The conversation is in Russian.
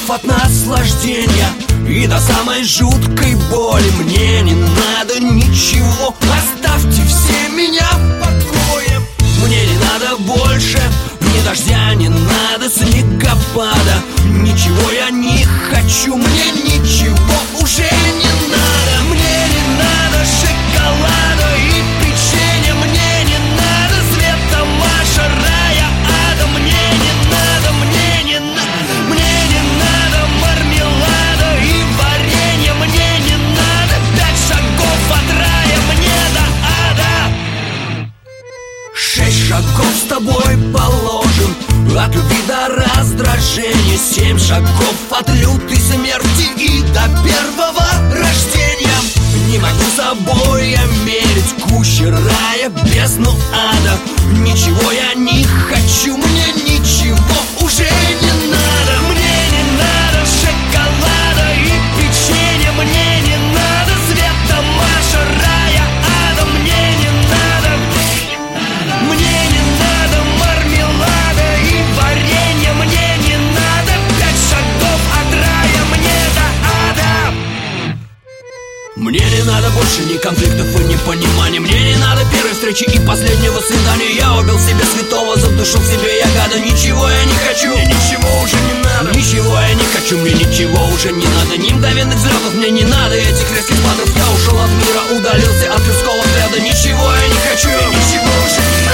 шагов от наслаждения и до самой жуткой боли. Мне не надо ничего, оставьте все меня в покое. Мне не надо больше ни дождя, не надо снегопада. Ничего я не хочу, мне ничего уже не надо. Мне не надо шоколада и печенья, мне не надо света, Маша, рая, ада. Мне не надо, мне не надо, мне не надо мармелада и варенья. Мне не надо 5 шагов от рая, мне до ада. 6 шагов с тобой положим, от любви до раздражения. 7 шагов от лютой смерти и до первого рождения. Не могу собой я мерить кущи рая, бездну ада. Ничего я не хочу, мне ничего уже не надо. Мне не надо шоколада и печенья, мне не надо света, Маша, рая, ада. Мне не надо, мне не надо мармелада и варенья. Мне не надо 5 шагов от рая, мне до ада. Мне не надо больше ни конфликтов и ни понимания. Мне не надо первой встречи и последнего свидания. Я убил себе святого, задушил в себе я гада. Ничего я не хочу, мне ничего уже не надо. Ничего я не хочу, мне ничего уже не надо. Ни мгновенных взлетов мне не надо, этих резких падов. Я ушел от мира, удалился от людского взгляда. Ничего я не хочу, мне ничего уже не надо.